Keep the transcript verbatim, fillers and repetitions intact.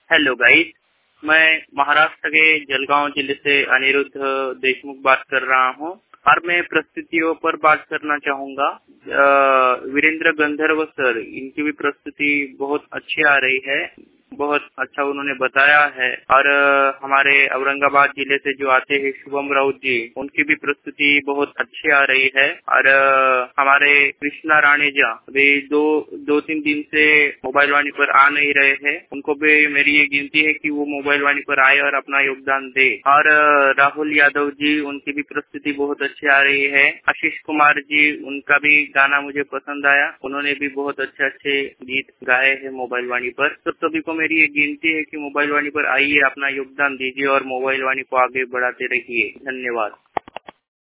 Hello guys, मैं महाराष्ट्र के जलगांव जिले से अनिरुद्ध देशमुख बात कर रहा हूं और मैं प्रस्तुतियों पर बात करना चाहूंगा। अ, वीरेंद्र गंधर्व सर, इनकी भी प्रस्तुति बहुत अच्छी आ रही है, बहुत अच्छा उन्होंने बताया है। और अ, हमारे औरंगाबाद जिले से जो आते हैं शुभम राउत जी, उनकी भी प्रस्तुति बहुत अच्छी आ रही है। और अ, हमारे कृष्णा राणेजा अभी दो दो तीन दिन से मोबाइल वाणी पर आ नहीं रहे हैं, उनको भी मेरी ये गिनती है कि वो मोबाइल वाणी पर आए और अपना योगदान दे। और अ, राहुल यादव जी, उनकी भी प्रस्तुति बहुत अच्छी आ रही है। आशीष कुमार जी, उनका भी गाना मुझे पसंद आया, उन्होंने भी बहुत अच्छे अच्छे गीत गाए हैं मोबाइल वाणी पर। तो सभी को मेरी ये गिनती है कि मोबाइल वाणी पर आइए, अपना योगदान दीजिए और मोबाइल वाणी को आगे बढ़ाते रहिए। धन्यवाद।